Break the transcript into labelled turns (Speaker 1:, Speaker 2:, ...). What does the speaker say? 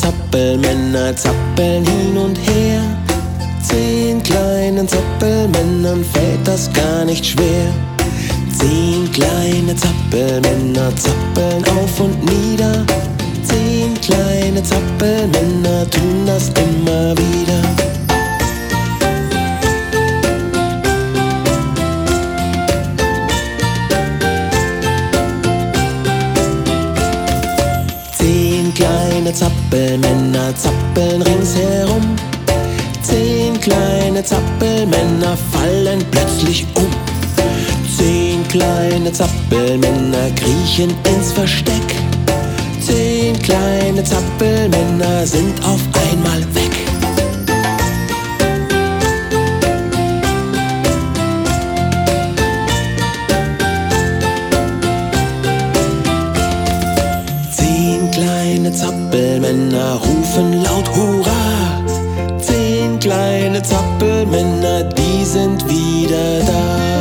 Speaker 1: Zappelmänner zappeln hin und her. 10 kleinen Zappelmännern fällt das gar nicht schwer. 10 kleine Zappelmänner zappeln auf und nieder. 10 kleine Zappelmänner tun das immer wieder. Kleine Zappelmänner zappeln ringsherum. 10 kleine Zappelmänner fallen plötzlich um. 10 kleine Zappelmänner kriechen ins Versteck. 10 kleine Zappelmänner sind auf einmal weg. Kleine Zappelmänner rufen laut Hurra. 10 kleine Zappelmänner, die sind wieder da.